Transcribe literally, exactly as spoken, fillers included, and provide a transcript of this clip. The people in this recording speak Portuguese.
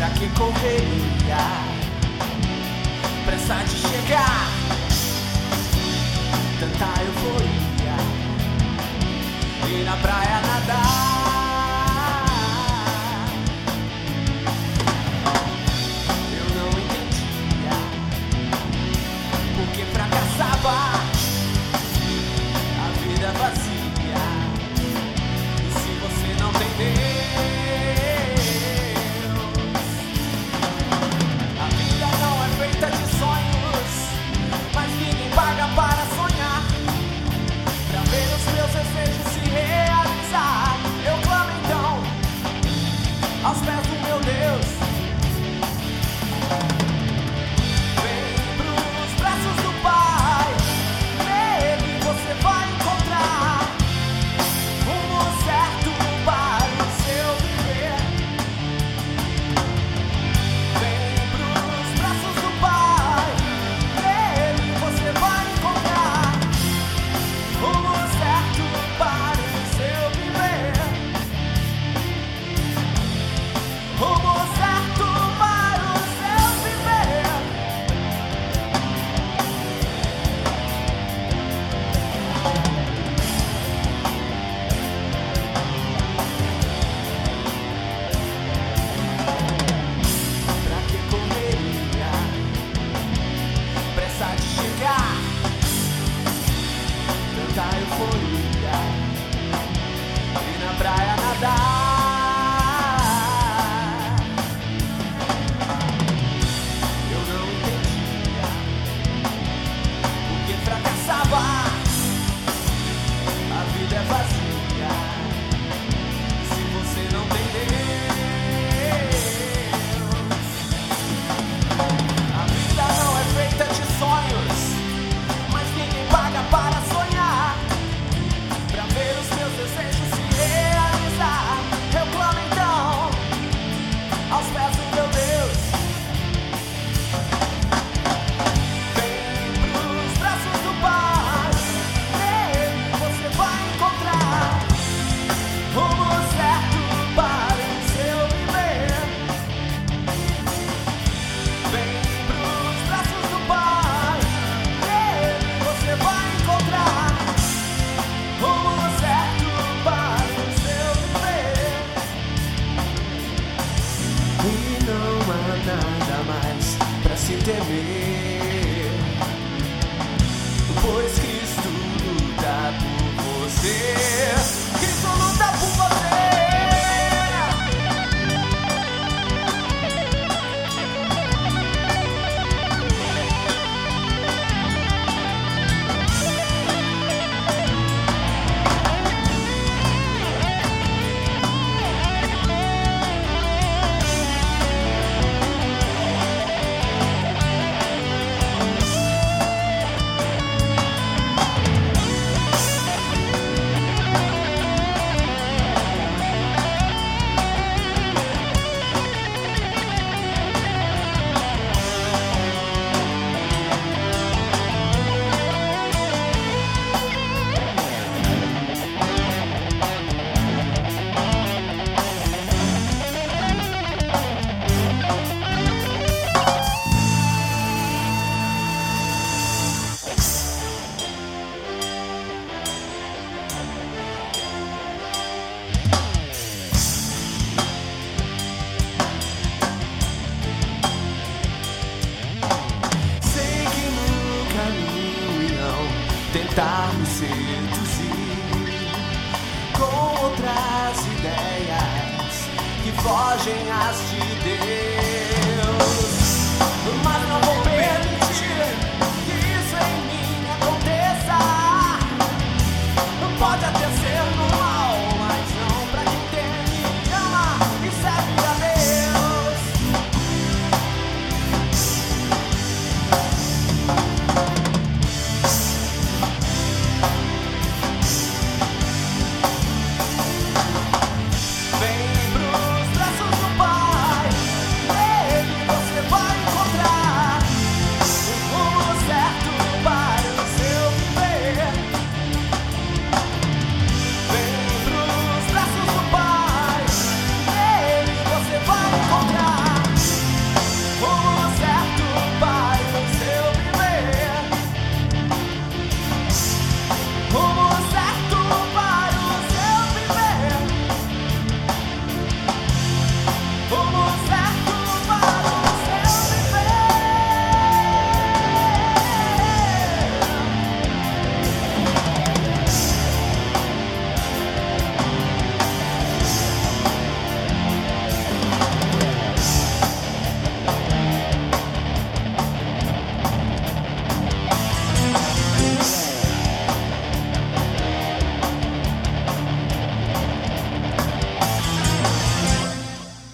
Pra que correria? Pressa de chegar, tanta euforia, e na praia nadar. Eu não entendia por que fracassava. A vida é vazia, e se você não tem Deus, a vida não é feita de sonhos, mas ninguém paga para sonhar. Pra ver os meus desejos se realizar, eu clamo então aos pés do meu Deus. Vem pros braços do Pai, nele você vai encontrar rumo certo para o seu viver. Vem pros braços do Pai, nele você vai encontrar rumo certo para o seu viver. Rumo certo para o seu viver. Pra que correria? Pressa de chegar, tanta euforia, e na praia nadar. Eu não entendia por que fracassava. A vida é vazia, se você não tem Deus. A vida não é feita de sonhos, mas ninguém paga para sonhar. Pra ver os meus desejos se realizar, eu clamo então aos pés do meu Deus. Vem pros braços do Pai, nele você vai encontrar rumo certo para o seu viver. Vem pros braços do Pai, nele você vai encontrar rumo certo para o seu viver. E não há nada mais pra se temer, pois Cristo luta por você. Cristo luta por você. Sei que no caminho irão tentar me seduzir com outras ideias que fogem às de Deus.